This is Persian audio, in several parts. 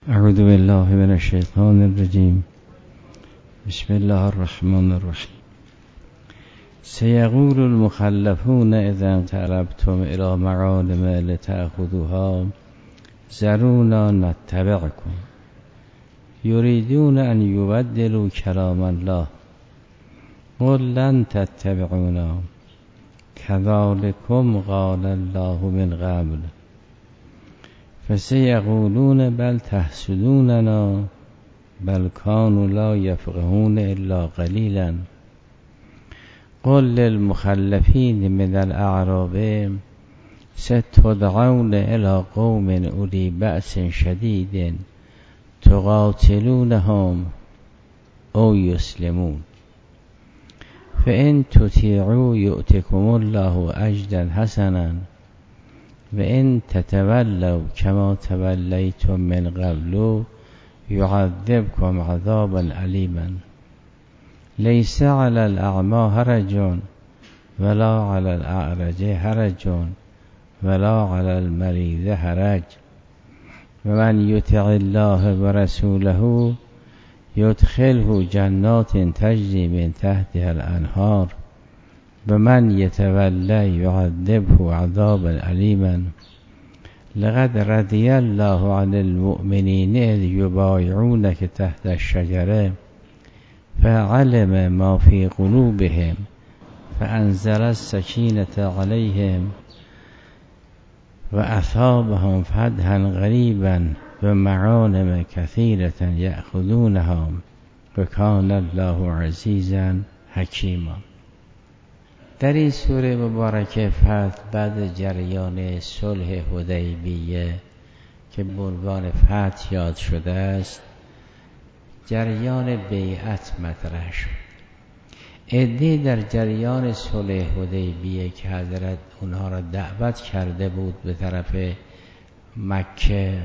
اعوذ بالله من الشیطان الرجیم. بسم الله الرحمن الرحیم. سیقول المخلفون اذا انقلبتم الى مغانم لتأخذوها ذرونا نتبعکم یریدون ان یبدلوا کلام الله قل لن تتبعونا کذلکم قال الله من قبل فسیقولون بل تحسدوننا بل كانوا لا يفقهون الا قلیلا قل للمخلفین من الاعراب ستدعون الى قوم اولی بأس شدید تقاتلونهم او یسلمون فان تطیعوا یؤتکم الله اجرا حسنا وان تتولوا كما تولیتم من قبل يعذبكم عذابا أليما ليس على الأعمى حرج ولا على الأعرج حرج ولا على المريض حرج ومن يطع الله ورسوله يدخله جنات تجري من تحتها الأنهار ومن يتولى يعذبه عذابا أليما لقد رضي الله عن المؤمنين إذ يبايعونك تحت الشجرة فعلم ما في قلوبهم فأنزل السكينة عليهم وأثابهم فتحا قريبا ومغانم كثيرة يأخذونها وكان الله عزيزا حكيما. در این سوره مبارکه فتح بعد جریان صلح حدیبیه که به عنوان فتح یاد شده است، جریان بیعت مطرح شد. عده‌ای در جریان صلح حدیبیه که حضرت اونها را دعوت کرده بود به طرف مکه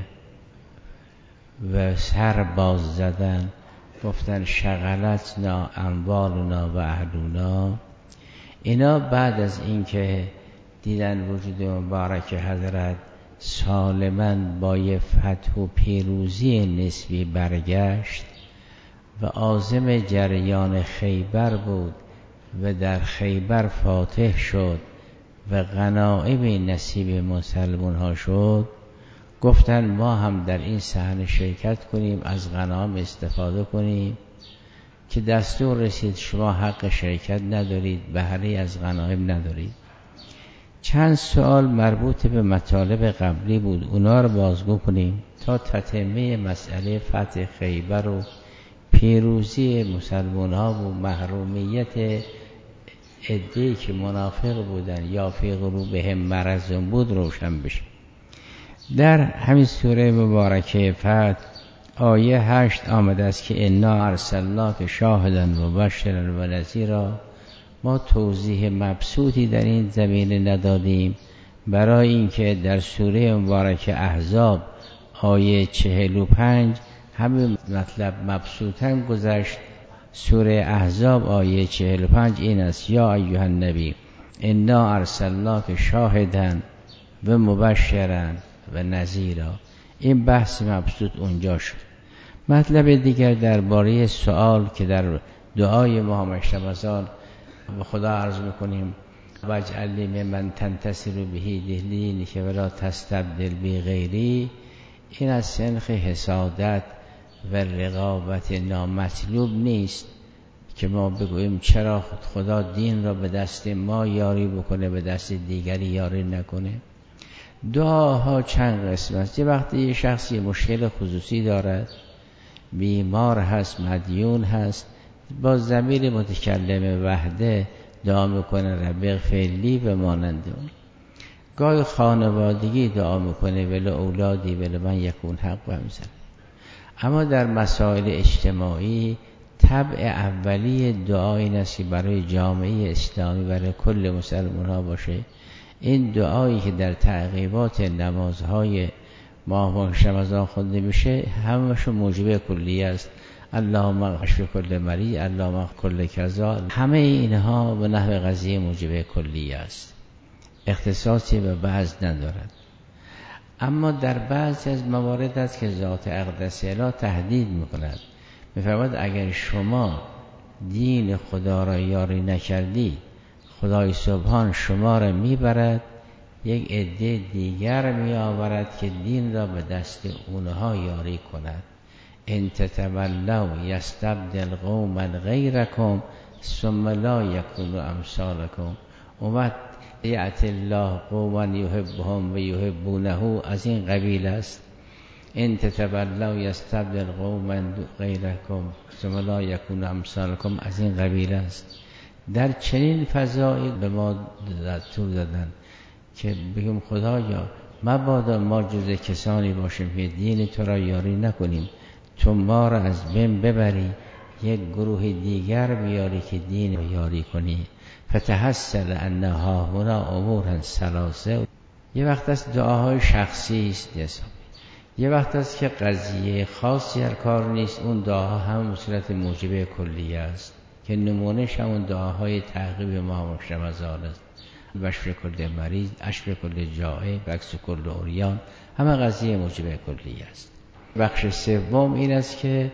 و سر باز زدن، گفتن شغلتنا اموالنا و اهلنا. اینا بعد از اینکه دیدن وجود مبارک حضرت سالماً با یه فتح و پیروزی نسبی برگشت و عازم جریان خیبر بود و در خیبر فاتح شد و غنایم نصیب مسلمان ها شد، گفتن ما هم در این صحنه شرکت کنیم، از غنایم استفاده کنیم که دستور رسید شما حق شرکت ندارید، بهره از غنایم ندارید. چند سوال مربوط به مطالب قبلی بود، اونا رو بازگو کنیم تا تتمه مسئله فتح خیبر و پیروزی مسلمان ها و محرومیت عده‌ای که منافق بودن یا فی قلوبهم مرض بود روشن بشه. در همین سوره مبارکه فتح آیه 8 آمده است که انا ارسلناک شاهدا و مبشرا و نذیرا. ما توضیح مبسوطی در این زمینه ندادیم برای اینکه در سوره مبارکه احزاب آیه 45 همین مطلب مبسوطاً گذشت. سوره احزاب آیه 45 این است: یا ایها النبی انا ارسلناک شاهدا و مبشرا و نذیرا. این بحث مبسوط اونجا شد. مطلب دیگر درباره سوال که در دعای ما مشتمزان به خدا عرض میکنیم واجعل لی ممن تنتصر به دینی که ولا تستبدل بی غیری، این از سنخ حسادت و رقابت نامطلوب نیست که ما بگوییم چرا خدا دین را به دست ما یاری بکنه به دست دیگری یاری نکنه. دعاها چند قسم است. یه وقتی یه شخصی مشکل خصوصی دارد، بیمار هست، مدیون هست، با ضمیر متکلم وحده دعا میکنه رب اغفر لی و مانند اون. گاهی خانوادگی دعا میکنه ولی اولادی ولی من یکون حق و همزن. اما در مسائل اجتماعی طبع اولی دعا این است که برای جامعه اسلامی، برای کل مسلمان ها باشه. این دعایی که در تعقیبات نمازهای ماه رمضان خونده میشه همش موجب کلی است. اللهم اشف کل مریض، اللهم کل کذا، همه اینها به نحو قضیه موجب کلی است، اختصاصی به بعض ندارد. اما در بعضی از موارد است که ذات اقدس اله تهدید میکند، میفرماید اگر شما دین خدا را یاری نکردید، خدای سبحان شما را میبرد، یک عده دیگر میآورد که دین را به دست اونها یاری کند. ان تتولوا یستبدل قوما غیرکم ثم لا یکونوا امثالکم. اومد یأتی الله قوما یحبهم و یحبونه، از این قبیل است. ان تتولوا یستبدل قوما غیرکم ثم لا یکونوا امثالکم، از این قبیل است. در چنین فضایی به ما دستور دادن که بگیم خدایا مبادا ما جز کسانی باشیم که دین تو را یاری نکنیم، تو ما را از بین ببری، یک گروه دیگر بیاری که دین را یاری کنی. فتحصل ان هاهنا امورا ثلاثه. یه وقت است دعاهای شخصی است، یه وقت است که قضیه خاصی در کار نیست، اون دعاها هم به صورت موجبه کلیه است که نمونهش همون دعاهای تعقیب ما رمضان است. بشر کل مریض، اشف کل جائع، بکس کل عریان، همه قضیه موجبه کلیه است. بخش سوم این است که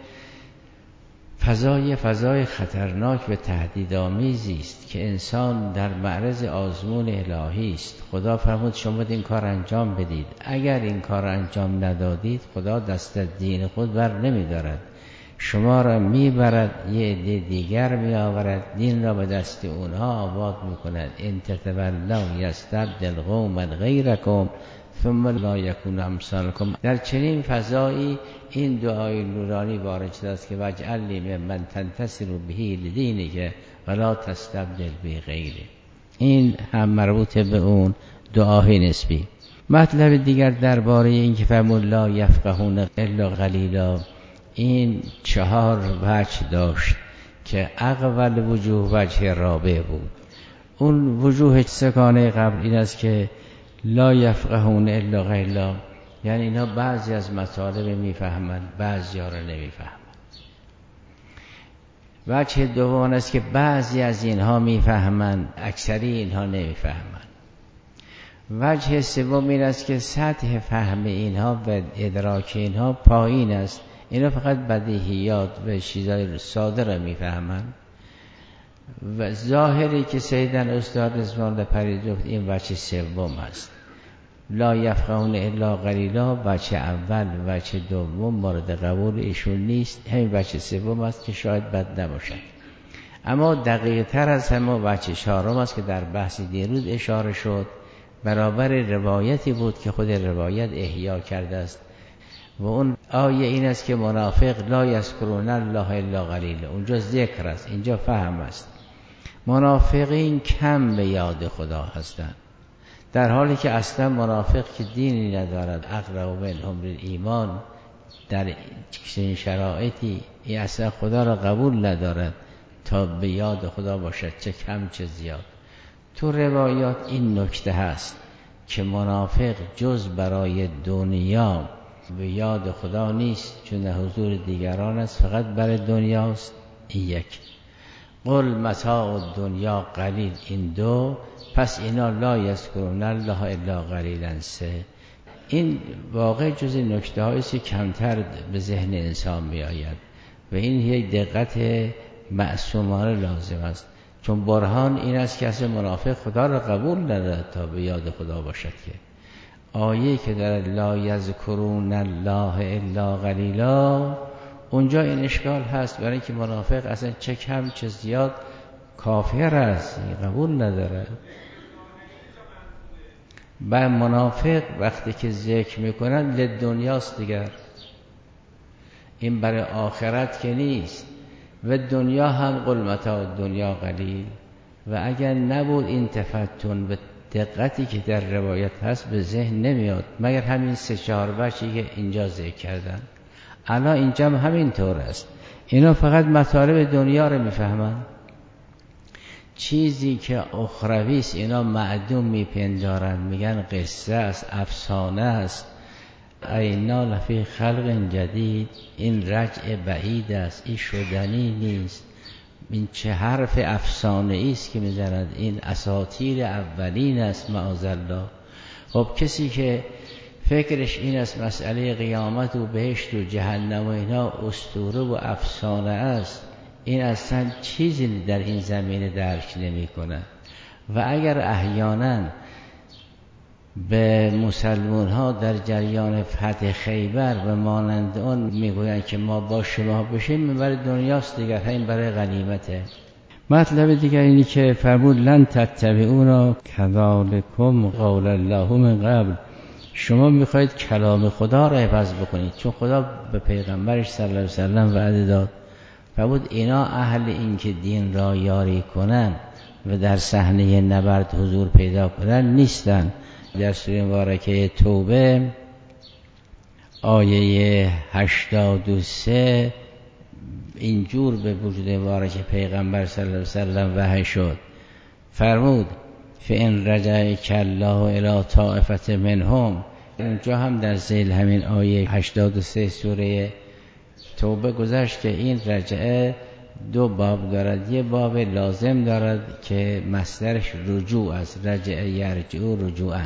فضای خطرناک و تهدیدآمیزی است که انسان در معرض آزمون الهی است. خدا فرمود شما این کار انجام بدید، اگر این کار انجام ندادید خدا دست از دین خود بر نمی‌دارد، شما را میبرد، یه عده دیگر میآورد، دین را به دست اونها آباد میکند. ان تتولوا یستبدل قوما غیرکم ثم لا یکونوا امثالکم. در چنین فضایی این دعای نورانی وارد شده است که واجعل لی ممن تنتصر به لدینک ولا تستبدل به غیره. این هم مربوط به اون دعای نسبی. مطلب دیگر درباره این که فرمود لا یفقهون الا قلیلا، این 4 وجه داشت که اول وجوه وجه رابع بود. اون وجوه سگانه قبل این است که لا یفقهون الا قلیلا، یعنی اینا بعضی از مطالب میفهمند، بعضی ها را نمیفهمند. وجه دوم است که بعضی از اینها میفهمند، اکثری اینها نمیفهمند. وجه سوم این است که سطح فهم اینها و ادراک اینها پایین است، اینا فقط بدیهیات و چیزای ساده را میفهمند. و ظاهری که سیدن استاد رضوان الله پریدی گفت این وجه سوم است. لا یفقهون الا قلیلا وجه اول، وجه دوم مورد قبول ایشون نیست، همین وجه سوم است که شاید بد نباشد. اما دقیق تر از همه وجه 4 است که در بحث دیروز اشاره شد، برابر روایتی بود که خود روایت احیا کرده است و اون آیه این است که منافق لا یذکرون الله الا قلیلا، اونجا ذکر است، اینجا فهم است. منافقین کم به یاد خدا هستند، در حالی که اصلا منافق که دینی ندارد، اقرب منهم للایمان، در چنین شرایطی این اصلا خدا را قبول ندارد تا به یاد خدا باشد، چه کم چه زیاد. تو روایات این نکته هست که منافق جز برای دنیا به یاد خدا نیست، چون حضور دیگران است، فقط برای دنیاست. این یک. قل متاع الدنیا قلیل، این 2. پس اینا لا یذکرون الله الا قلیلا 3. این واقع جز نکته هایی است که کمتر به ذهن انسان می آید و این یک دقت معصومانه لازم است، چون برهان این است که اصلا منافق خدا را قبول ندارد تا به یاد خدا باشد. که آیه که در لا یذکرون الله الا قلیلا، اونجا این اشکال هست، برای اینکه منافق اصلا چه کم چه زیاد کافر است، قبول نداره. و منافق وقتی که ذکر میکنن لدنیاست دیگر، این برای آخرت که نیست. و دنیا هم قل متاع دنیا قلیل. و اگر نبود این تفتن به دقتی که در روایت هست به ذهن نمیاد، مگر همین 3-4 وجهی که اینجا ذکر کردن. الان اینجا همین طور است، اینا فقط مطالب دنیا رو میفهمن، چیزی که اخروی است اینا معدوم میپندارن، میگن قصه است، افسانه است. اینا لفی خلق جدید، این رجع بعید است، این شدنی نیست، این چه حرف افسانه است که میزند، این اساطیر اولین است معاذالله. خب کسی که فکرش این است مسئله قیامت و بهشت و جهنم و اینا اسطوره و افسانه است، این اصلا چیزی در این زمینه درک نمی کنه. و اگر احیانا به مسلمان ها در جریان فتح خیبر و مانند اون میگویند که ما با شما بشیم، برای دنیاست دیگر، همین برای غنیمته. مطلب دیگر اینی که فرمود لن تتبعونا کذالکم قول الله من قبل، شما میخواید کلام خدا را حفظ بکنید، چون خدا به پیغمبرش صلی الله علیه وسلم وعده داد. فرمود اینا اهل این که دین را یاری کنن و در صحنه نبرد حضور پیدا کنن نیستن. در سوره مبارکه توبه آیه 83 اینجور به وجود مبارک پیغمبر صلی الله علیه وسلم وحی شد. فرمود فإن رجعک الله الی طائفة منهم، اونجا هم در ذیل همین آیه 83 سوره توبه گذشت که این رجعه دو باب دارد. یه باب لازم دارد که مصدرش رجوع است، رجع یرجع رجوعا.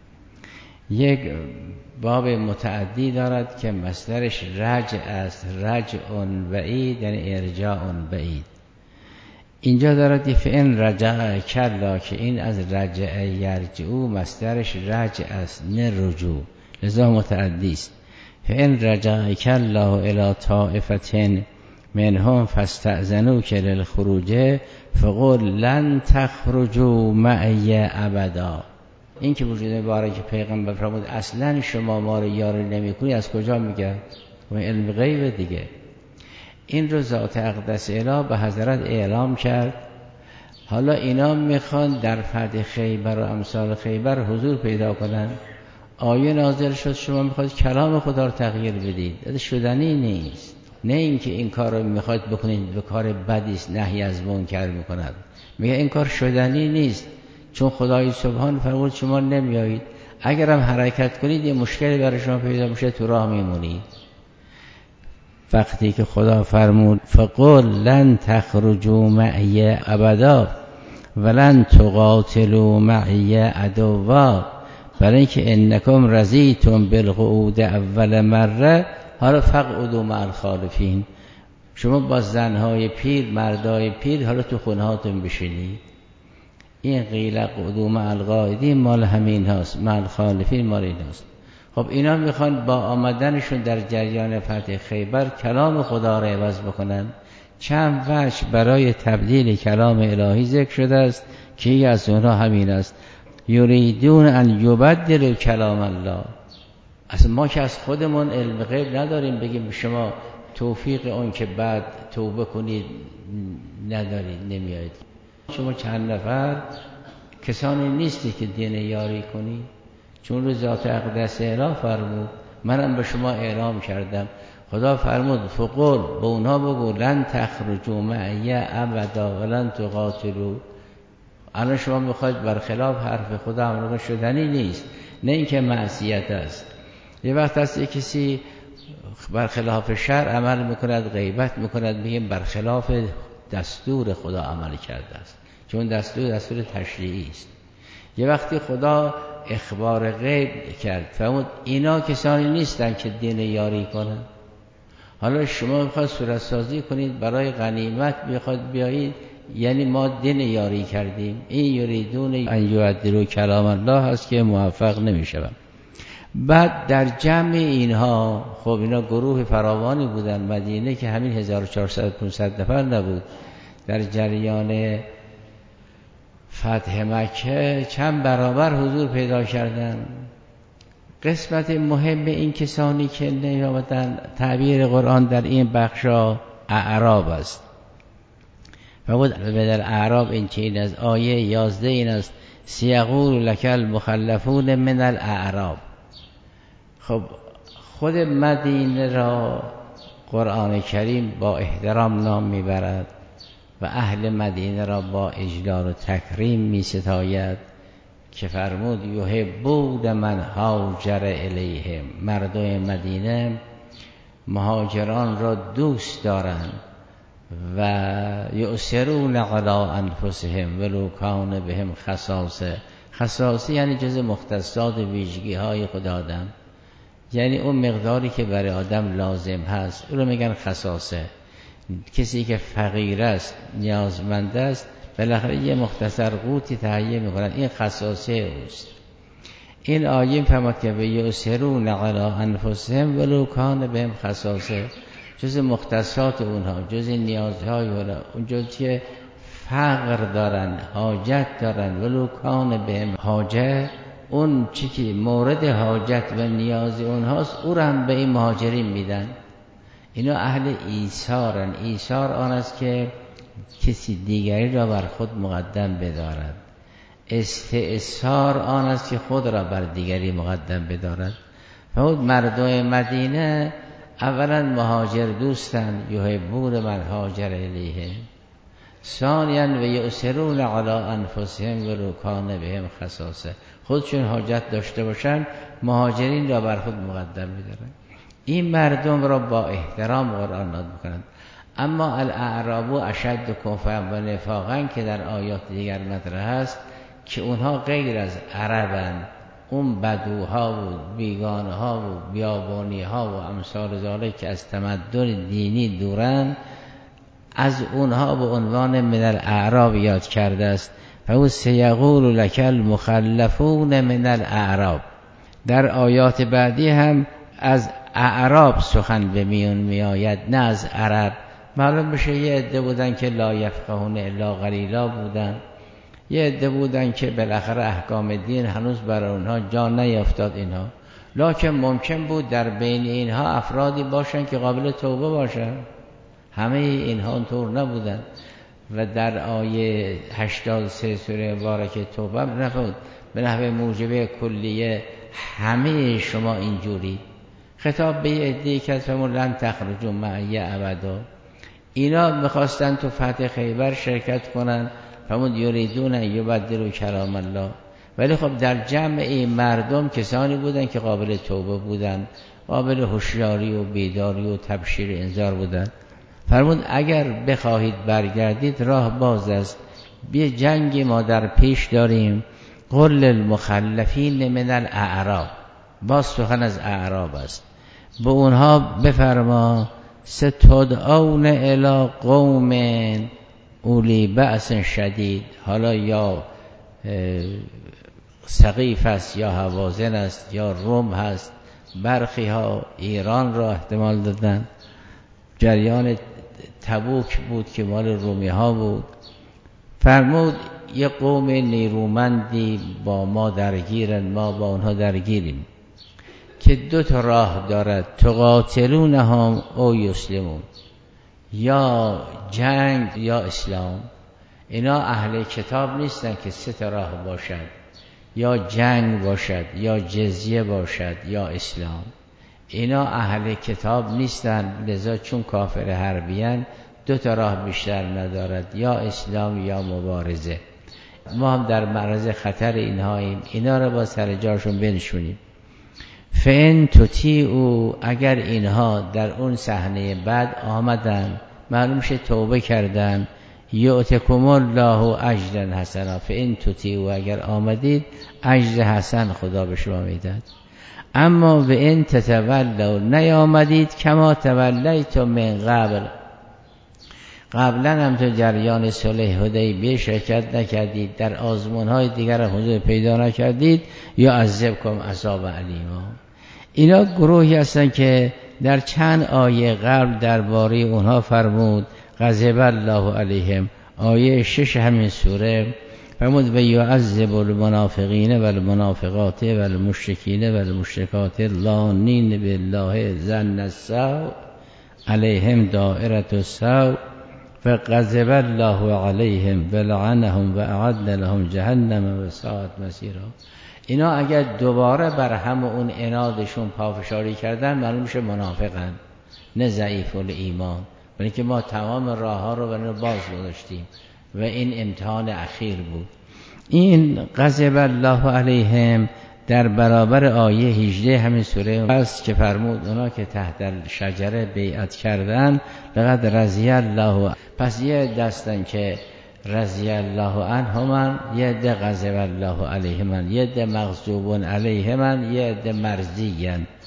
یک باب متعدی دارد که مصدرش رجع است، رجع بعید یعنی ارجاع بعید. اینجا دارد فإن رجعک الله که این از رجع یرجع مصدرش رجع است نه رجوع، لذا متعدی است. فإن رجعک الله الی طائفة منهم فاستأذنوک للخروج فقل لن تخرجوا معی ابدا. این که وجود مبارک پیغمبر فرمود اصلا شما ما رو یاری نمی‌کنی، از کجا میگه؟ و علم غیب دیگه. این رو ذات اقدس اله به حضرت اعلام کرد. حالا اینا میخوان در فتح خیبر و امثال خیبر حضور پیدا کنن. آیه نازل شد شما میخواید کلام خدا رو تغییر بدید، شدنی نیست. نه اینکه این کار رو میخواید بکنید به کار بدی است، نهی از منکر میکند، میگه این کار شدنی نیست، چون خدای سبحان فرمود شما نمیایید، اگرم حرکت کنید یه مشکلی برای شما پیدا میشه، تو راه میمونید. وقتی که خدا فرمود فقل لن تخرجوا معی ابدا ولن تقاتلوا معی عدوا، برای اینکه انکم رضیتم بالقعود اول مره، حالا فقعدوا مع الخالفین، شما با زنهای پیر مردای پیر حالا تو خونهاتون بشینید. این قیل قعدوا مع القاعدین مال همین هاست، مع الخالفین مال این هاست. خب اینا میخوان با آمدنشون در جریان فتح خیبر کلام خدا را عوض بکنن. چند وجه برای تبدیل کلام الهی ذکر شده است که یکی از اونها همین است، یریدون ان یبدلوا کلام الله. اصلا ما که از خودمون علم غیب نداریم بگیم شما توفیق اون که بعد توبه کنید ندارید، نمیایید. شما چند نفر کسانی نیستی که دین یاری کنی، چون رو ذات اقدس اله فرمود منم به شما اعلام کردم. خدا فرمود فقل به اونها بگو لن تخرجوا معی ابدا ولن تقاتلوا. الان شما میخواید برخلاف حرف خدا عمل شدنی نیست، نه اینکه معصیت است. یه وقت هست یک کسی برخلاف شرع عمل میکند، غیبت میکند، میگیم برخلاف دستور خدا عمل کرده است، چون دستور تشریعی است. یه وقتی خدا اخبار غیب کرد فرمود اینا کسانی نیستن که دین یاری کنن. حالا شما میخواید صورت سازی کنید برای غنیمت بخواید بیایید، یعنی ما دین یاری کردیم. این یریدون ان یبدلوا کلام الله هست که موفق نمیشوند. بعد در جمع اینها، خب اینا گروه فراوانی بودن، مدینه که همین 1400-500 نفر نبود، در جریان فتح مکه چند برابر حضور پیدا کردن. قسمت مهم این کسانی که نیامدن، تعبیر قرآن در این بخشا اعراب است. و بود در اعراب این که این از آیه 11 این است سیقول لک المخلفون من الاعراب. خب خود مدینه را قرآن کریم با احترام نام میبرد و اهل مدینه را با اجلال و تکریم می ستاید که فرمود یحبون من هاجر الیهم. مردم مدینه مهاجران را دوست دارند و یؤثرون علی انفسهم ولو کان بهم خصاصه. خصاصه یعنی جز مختصات ویژگی های خود آدم. یعنی اون مقداری که برای آدم لازم هست اون رو میگن خصاصه. کسی که فقیر است، نیازمند است، بالاخره یه مختصر قوتی تهیه میکنن، این خصاصه اوست. این آیه فهمد که به یؤثرون علی انفسهم ولو کان بهم خصاصه، جز مختصات اونها، جز نیازهای اونها، اون جز که فقر دارن، حاجت دارن، ولو کان بهم حاجه، اون چی که مورد حاجت و نیاز اونهاست او را هم به این مهاجرین میدن. اینا اهل ایثارن. ایثار آن است که کسی دیگری را بر خود مقدم بدارد. استئثار آن است که خود را بر دیگری مقدم بدارد. فهود مردم مدینه اولا مهاجر دوستن، یحبون من هاجر الیهم. ثانیاً و یؤثرون علی انفسهم ولو کان بهم خصاصه، خودشون حاجت داشته باشن مهاجرین را بر خود مقدم می‌دارن. این مردم را با احترام قرآن ناد می‌کنند. اما الاعراب اشد کفرا و نفاقا که در آیات دیگر مطرح است که اونها غیر از عربن، اون بدوها و بیگانها و بیابانیها و امثال ذالک که از تمدن دینی دورن، از اونها به عنوان من الاعراب یاد کرده است. فهو سیقول لک المخلفون من الاعراب. در آیات بعدی هم از اعراب سخن به میون میآید، نه از عرب. معلوم بشه یه عده بودن که لا یفقهون الا قلیلا بودن، یه عده بودن که بالاخره احکام دین هنوز برای اونها جا نیفتاد اینها، لکن ممکن بود در بین اینها افرادی باشن که قابل توبه باشن. همه اینها اونطور نبودن. و در آیه 83 سوره مبارکه توبه نفرمود به نحو موجبه کلیه همه شما اینجوری. خطاب به یه عده‌ای که فرمود لن تخرجوا معی ابدا. اینا میخواستن تو فتح خیبر شرکت کنن، فرمود یریدون یبدلوا کلام الله. ولی خب در جمع این مردم کسانی بودن که قابل توبه بودن، قابل هوشیاری و بیداری و تبشیر انذار بودن. فرمود اگر بخواهید برگردید راه باز است، بی جنگی ما در پیش داریم. قل للمخلفین من الاعراب، باز سخن از اعراب است، به اونها بفرما ستدعون الی قوم اولی بأس شدید. حالا یا سقیف است یا هوازن است یا روم هست، برخی ها ایران را احتمال دادن. جریان تبوک بود که مال رومی ها بود. فرمود یه قوم نیرومندی با ما درگیرن، ما با اونها درگیریم، که دو تا راه دارد، تقاتلونهم او یسلمون، یا جنگ یا اسلام. اینا اهل کتاب نیستن که سه تا راه باشد، یا جنگ باشد یا جزیه باشد یا اسلام. اینا اهل کتاب نیستن، لذا چون کافر حربیان دو تا راه بیشتر ندارد، یا اسلام یا مبارزه. ما هم در معرض خطر اینهاییم، اینا را با سر جاشون بنشونیم. فإن تطیعوا، اگر اینها در اون صحنه بعد آمدن، معلوم شه توبه کردن، یؤتکم الله اجرا حسنا. فإن تطیعوا، اگر آمدید اجر حسن خدا به شما میداد. اما و ان تتولوا، نیامدید، کما تولیتم من قبل، قبلا هم تو جریان صلح حدیبیه شرکت نکردید، در آزمون‌های دیگر حضور پیدا نکردید، یا عذبکم عذاب الیما. اینا گروهی هستن که در چند آیه قبل درباره اونها فرمود غضب الله علیهم. آیه 6 همین سوره فرمود و یعذب المنافقین و المنافقات و المشرکین و المشرکات اللانین بالله ظن السوء علیهم دائرة السوء فغضب الله علیهم ولعنهم و اعد لهم جهنم و ساءت مصیرا. اینا اگر دوباره بر هم اون عنادشون پافشاری کردن، معلوم میشه منافقن، نه ضعیف الایمان. ولی که ما تمام راه ها رو برای باز گذاشتیم و این امتحان اخیر بود. این غضب الله علیهم در برابر آیه 18 همین سوره است که فرمود اونا که تحت شجره بیعت کردن لقد رضی الله. پس یه دستن که رضی الله عنهم، یه عده غضب الله علیهم، یه عده مغضوب علیهم، یه عده مرضیان.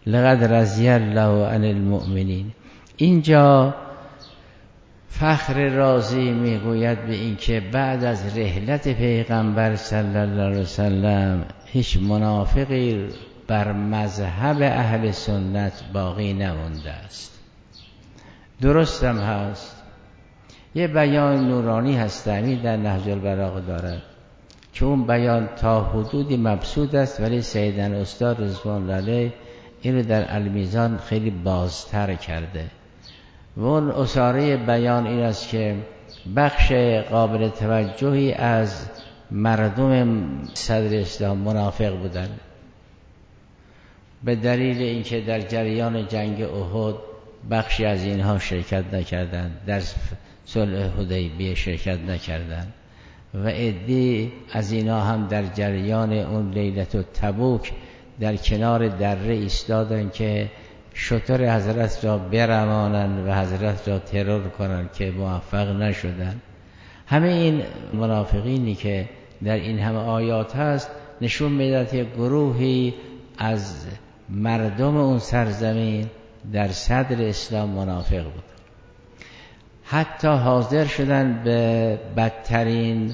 لقد رضی الله عن المؤمنین. اینجا فخر رازی میگوید به این که بعد از رحلت پیغمبر صلی الله علیه وسلم هیچ منافقی بر مذهب اهل سنت باقی نمونده است. درست هم هست. یه بیان نورانی هستمی در نهج البلاغه دارد که اون بیان تا حدودی مبسوط است، ولی سیدن استاد رضوان الله علیه این رو در المیزان خیلی بازتر کرده و اون اساره بیان این است که بخش قابل توجهی از مردم صدر اسلام منافق بودند به دلیل اینکه در جریان جنگ احد بخشی از اینها شرکت نکردند، در صلح حدیبیه شرکت نکردند و عده‌ای از اینها هم در جریان اون لیلة تبوک در کنار دره ایستادند که شتر حضرت را برمانند و حضرت را ترور کنند که موفق نشدند. همه این منافقینی که در این همه آیات هست نشون میدهد که گروهی از مردم اون سرزمین در صدر اسلام منافق بود، حتی حاضر شدن به بدترین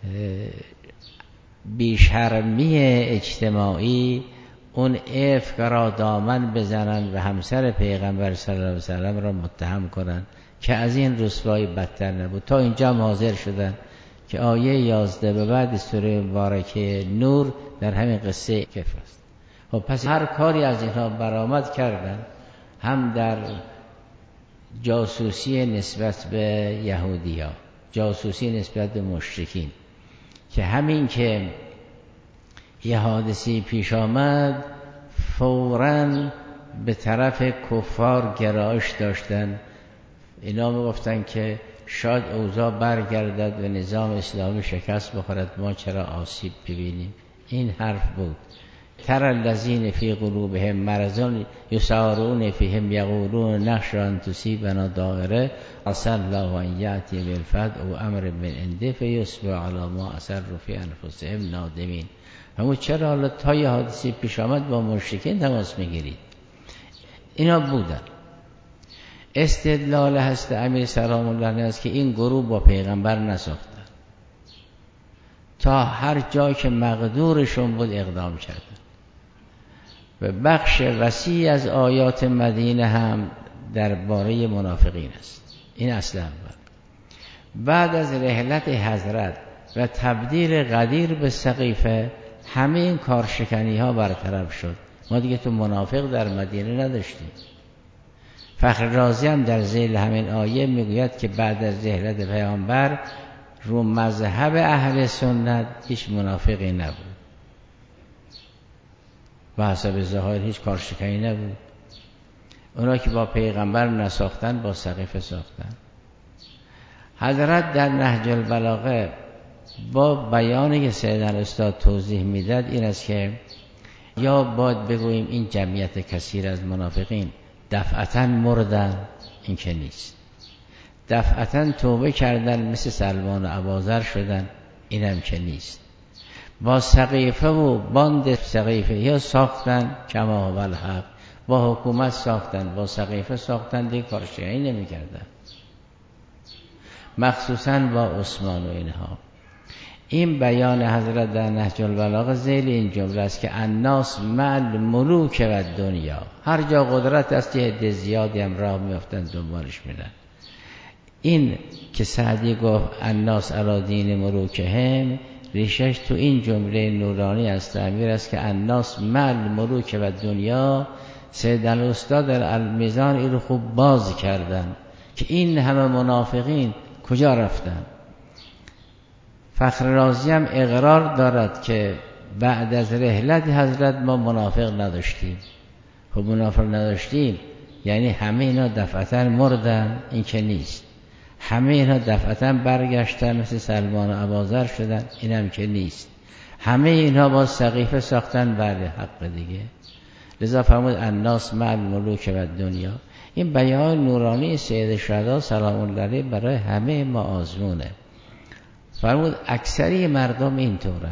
بیشرمی اجتماعی اون افک را دامن بزنن و همسر پیغمبر صلی الله علیه وسلم را متهم کنن که از این رسوایی بدتر نبود. تا اینجا حاضر شدن که آیه 11 به بعد سوره مبارکه نور در همین قصه کفر است. خب پس هر کاری از اینها برآمد کردن، هم در جاسوسی نسبت به یهودی‌ها، جاسوسی نسبت به مشرکین، که همین که یه حادثی پیش آمد فوراً به طرف کفار گرایش داشتن. اینا میگفتن که شاید اوضاع برگردد و نظام اسلامی شکست بخورد، ما چرا آسیب ببینیم. این حرف بود. تر الذین فی قلوبهم مرض یسارعون فیهم یقولون نخشی ان تصیبنا دائره عسی الله ان یأتی بالفتح او امر من عنده فیصبحوا علی ما اسروا فی انفسهم نادمین. اما چرا حالا تا یه حادثی پیش آمد با مشرکین تماس میگیرید؟ اینا بودن. استدلال هست امیر سلام الله علیه است که این گروه با پیغمبر نساختن، تا هر جای که مقدورشون بود اقدام کردن و بخش وسیع از آیات مدینه هم درباره منافقین است. این اصل اول. بعد از رحلت حضرت و تبدیل غدیر به سقیفه همه این کارشکنی ها برطرف شد. ما دیگه تو منافق در مدینه نداشتیم. فخر رازی هم در ذیل همین آیه میگوید که بعد از رحلت پیامبر رو مذهب اهل سنت هیچ منافقی نبود و حسب ظاهر هیچ کارشکنی نبود. اونا که با پیغمبر نساختن با سقیفه ساختن. حضرت در نهج البلاغه با بیانی که سیدنا استاد توضیح میداد این است که یا باید بگوییم این جمعیت کثیر از منافقین دفعتاً مردن، این که نیست. دفعتاً توبه کردن مثل سلمان و ابوذر شدن، این هم که نیست. با سقیفه و باند سقیفه یا ساختن کما هو الحق، با حکومت ساختن، با سقیفه ساختن، دیگه کارشکنی نمی کردن، مخصوصاً با عثمان و اینها. این بیان حضرت در نهج البلاغه ذیل این جمله است که الناس مع الملوک و دنیا. هر جا قدرت است یه عده زیادی هم راه میافتن دنبالش میرن. این که سعدی گفت الناس علی دین ملوکهم ریشش تو این جمله نورانی است تعبیر است که الناس مع الملوک و دنیا. سیدنا استاد در المیزان این رو خوب باز کردن که این همه منافقین کجا رفتن. فخر رازی هم اقرار دارد که بعد از رحلت حضرت ما منافق نداشتیم. خب منافق نداشتیم یعنی همه اینا دفعتاً مردن، این که نیست. همه اینا دفعتاً برگشتن مثل سلمان و ابوذر شدن، این هم که نیست. همه اینا با سقیفه ساختن، بله حق دیگه. لذا فرمود الناس مع الملوک و دنیا. این بیان نورانی سید شهدا سلام الله علیه برای همه ما آزمونه. فرمود اکثری مردم اینطورن،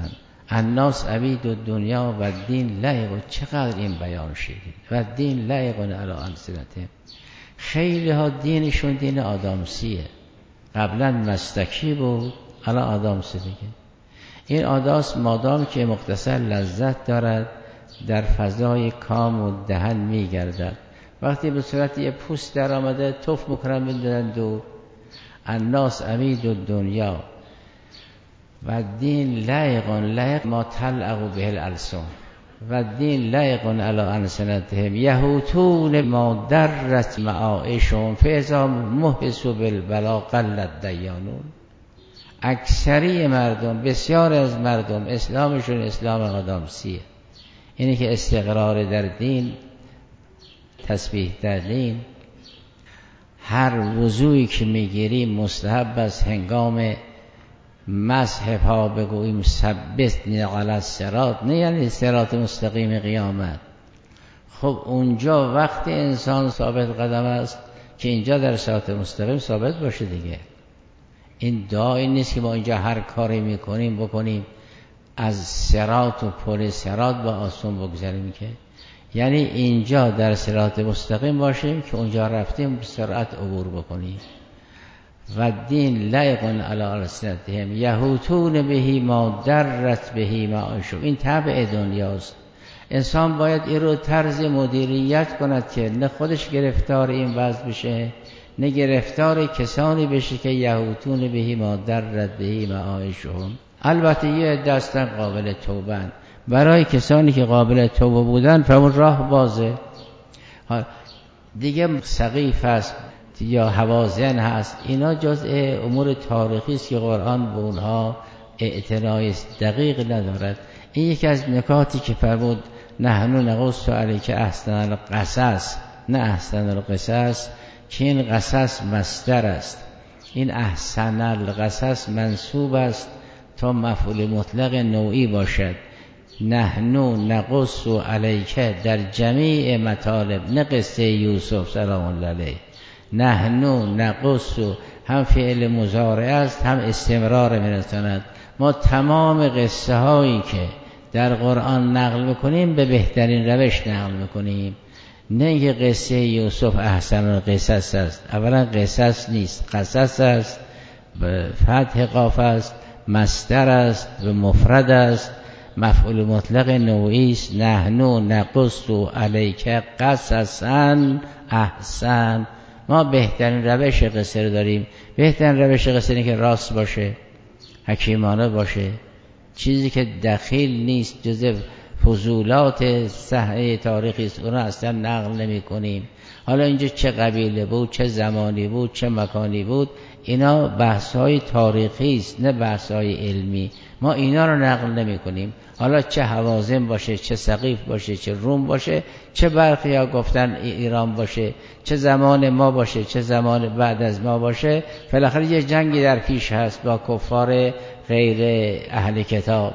الناس عبید الدنیا و دین لایق. چقدر این بیان شده و دین لایق علی السنته. خیلی ها دینشون دین آدامسیه، قبلا مستکی بود الان آدامسی دیگه. این آداس مادام که مختصر لذت دارد در فضای کام و دهن میگردد، وقتی به صورت یه پوست در آمده تف میکنن میدونن دور. الناس عبید الدنیا و دین لایق ما تلعق به الالسن و دین لایق علی السنتهم یهوتون ما درت معایشهم فاذا محبسوا بالبلا قلت دیانون. اکثری مردم، بسیار از مردم اسلامشون اسلام آدامسیه، اینی که استقرار در دین، تسبیح در دین. هر وضوعی که میگیریم مستحب است هنگام مسح پا بگوییم ثبتنی علی الصراط، نه یعنی صراط مستقیم قیامت. خب اونجا وقتی انسان ثابت قدم است که اینجا در صراط مستقیم ثابت باشه دیگه. این دعایی نیست که ما اینجا هر کاری میکنیم بکنیم از صراط و پل صراط با آسون بگذاریم، که یعنی اینجا در صراط مستقیم باشیم که اونجا رفتیم سرعت عبور بکنیم. و دین لایق علی السنتهم یهوتون بهی ما درت بهی معاشهم. این طبع دنیاست. انسان باید این رو طرز مدیریت کند که نه خودش گرفتار این وضع بشه، نه گرفتار کسانی بشه که یهوتون بهی ما درت بهی معاشهم. البته یه دستن قابل توبه، برای کسانی که قابل توبه بودن فهمون راه بازه دیگه. سقیف است یا هوازن هست، اینا جزء امور تاریخی است که قرآن به اونها اعتنای دقیق ندارد. این یکی از نکاتی که فرمود نحن نقص علیک احسن القصص، نه احسن القصص، که این قصص مصدر است، این احسن القصص منصوب است تا مفعول مطلق نوعی باشد. نحن نقص علیک در جمیع مطالب، نه قصه یوسف سلام الله علیه. نحن نقص هم فعل مضارع است هم استمرار میرساند. ما تمام قصه هایی که در قرآن نقل میکنیم به بهترین روش نقل میکنیم، نه اینکه قصه یوسف احسن القصص است. اولا قصص نیست، قصص است، به فتح قاف است، مصدر است، به مفرد است، مفعول مطلق نوعی است. نحن نقص علیک قصصا احسن. ما بهترین روش قصه رو داریم. بهترین روش قصه اینه که راست باشه، حکیمانه باشه، چیزی که دخیل نیست، جزء فضولات صحنه تاریخی است، اون رو اصلا نقل نمی کنیم. حالا اینجا چه قبیله بود، چه زمانی بود، چه مکانی بود، اینا بحث‌های تاریخی است نه بحث‌های علمی. ما اینا رو نقل نمی کنیم. حالا چه هوازن باشه، چه سقیف باشه، چه روم باشه، چه برخی ها گفتن ایران باشه، چه زمان ما باشه، چه زمان بعد از ما باشه، بالاخره یه جنگی در پیش هست با کفار غیر اهل کتاب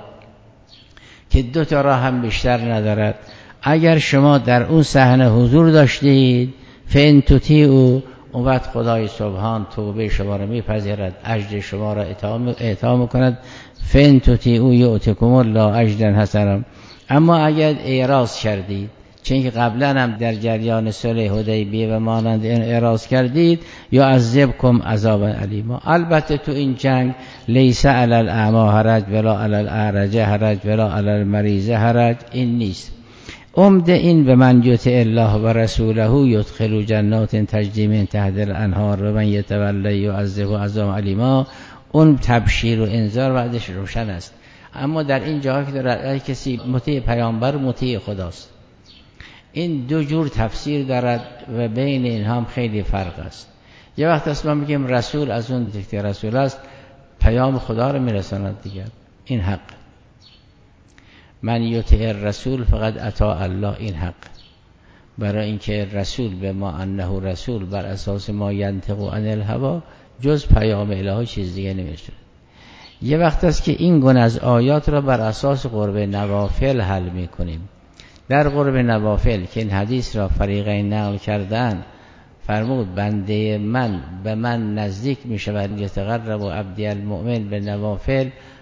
که دو تا راه هم بیشتر ندارد. اگر شما در اون صحنه حضور داشتید فان تطیعوا، اون وقت خدای سبحان توبه شما را میپذیرد، اجر شما را اعطا میکند. فان تطیعوا یؤتکم الله اجرا حسنا. اما اگر اعراض کردید، چون که قبلا هم در جریان صلح حدیبیه و مانند این اعراض کردید، یا عذبکم عذابا الیما. البته تو این جنگ لیس علی الاعمی حرج ولا علی الاعرج حرج ولا علی المریض حرج، این نیست. عمده این به من یطع الله و رسوله یدخل جنات تجری من تحتها الانهار و من یتولی یعذبه عذابا الیما. اون تبشیر و انذار بعدش روشن است. اما در این جاها که داره کسی مطیع پیامبر مطیع خداست، این دو جور تفسیر دارد و بین اینها هم خیلی فرق است. یه وقت است ما میگیم رسول از اون که رسول است پیام خدا رو میرساند دیگر، این حق. من یطع الرسول فقط اطاع الله، این حق. برای اینکه رسول به ما انه رسول بر اساس ما ینطق عن الهوا، جز پیام الهی چیز دیگه نمیشه. یه وقت است که این گونه از آیات را بر اساس قرب نوافل حل میکنیم. در قرب نوافل که این حدیث را فریقین نقل کردن، فرمود بنده من به من نزدیک می شود، یتقرب عبدی المؤمن به نوافل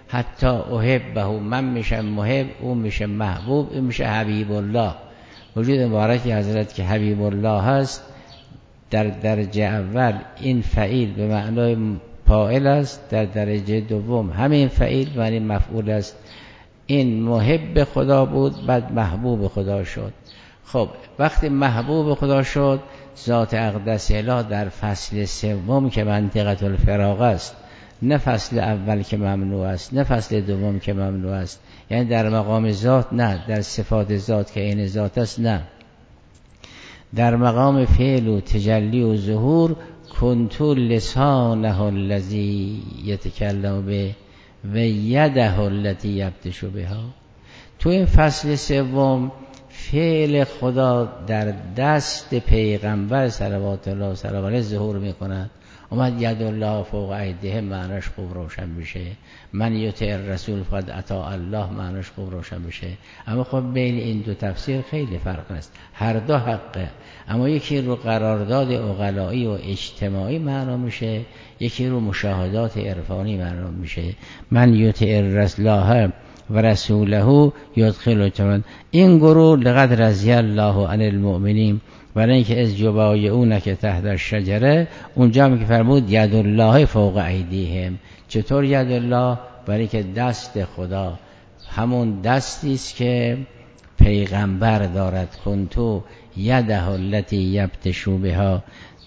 حتی احبه، من میشم محب، او میشه محبوب، این میشه حبیب الله. وجود مبارک حضرت که حبیب الله هست در درجه اول این فعیل به معنای فاعل است، در درجه دوم همین فعیل به معنی مفعول است. این محب خدا بود بعد محبوب خدا شد. خب وقتی محبوب خدا شد ذات اقدس اله در فصل سوم که منطقه الفراغ است، نه فصل اول که ممنوع است، نه فصل دوم که ممنوع است، یعنی در مقام ذات نه، در صفات ذات که عین ذات است نه، در مقام فعل و تجلی و ظهور کنت لسانه الذی یتکلم به و یده التي یبطش بها. تو این فصل سوم فعل خدا در دست پیغمبر صلوات الله و سلام علیه ظهور میکند. اومد ید الله فوق ایدیهم معناش خوب روشن میشه، من یطع الرسول فقد اطاع الله معناش خوب روشن میشه. اما خب بین این دو تفسیر خیلی فرق است، هر دو حقه، اما یکی رو قرارداد عقلایی و اجتماعی معنا میشه، یکی رو مشاهدات عرفانی معنا میشه. من یطع الرسول و رسوله یدخل. این گروه لقد رضی الله عن المؤمنین، برای اینکه از یبایعونک تحت الشجره، اونجا هم که فرمود ید الله فوق ایدیهم. چطور ید الله؟ برای اینکه دست خدا همون دستی است که پیغمبر دارد. کنتو یده التي یبطش بها.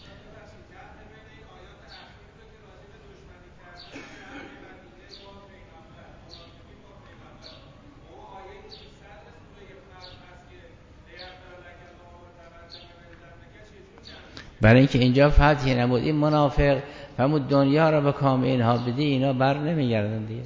برای اینکه اینجا فتحی نبود، این منافق فرمود دنیا را به کام اینها بدی، اینا بر نمیگردن دیگه.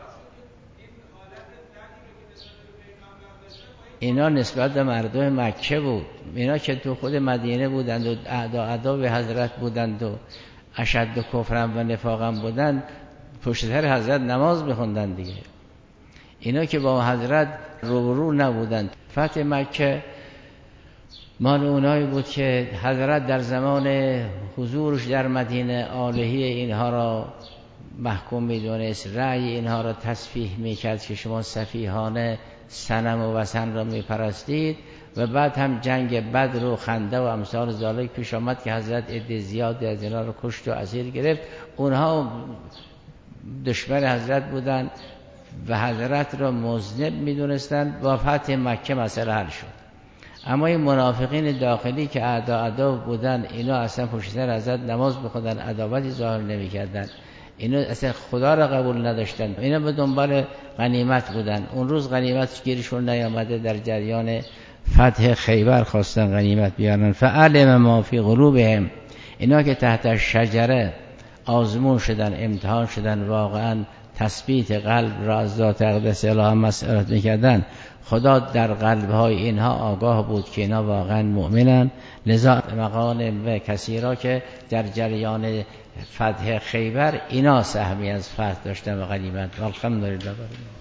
اینا نسبت به مردم مکه بود، اینا که تو خود مدینه بودند و اعدا به حضرت بودند و اشد کفرم و نفاقم بودند، پشت سر حضرت نماز میخوندند دیگه. اینا که با حضرت روبرو نبودند. فتح مکه مال اونایی بود که حضرت در زمان حضورش در مدینه آلهی اینها را محکوم میدونست، رأی اینها را تصفیح میکرد که شما سفیهانه صنم و وثن را میپرستید، و بعد هم جنگ بدر و خنده و امثال ذالک پیش آمد که حضرت عده زیادی از اینها را کشت و اسیر گرفت. اونها دشمن حضرت بودند و حضرت را مذنب میدونستند. با فتح مکه مسئله حل شد. اما این منافقین داخلی که اعدا بودن، اینا اصلا پشت سر حضرت نماز بخوندن، عداوتی ظاهر نمی‌کردن، اینا اصلا خدا را قبول نداشتن، اینا به دنبال غنیمت بودن. اون روز غنیمت گیرشون نیامده، در جریان فتح خیبر خواستن غنیمت بیارن. فعلم ما فی قلوبهم، اینا که تحت شجره آزمون شدن، امتحان شدن، واقعا تثبیت قلب را از ذات اقدس اله مسئلت میکردن، خدا در قلبهای اینها آگاه بود که اینا واقعا مؤمنن. لذا مقام و کسی را که در جریان فتح خیبر اینا سهمی از فتح داشتن و غنیمت. الحمدلله.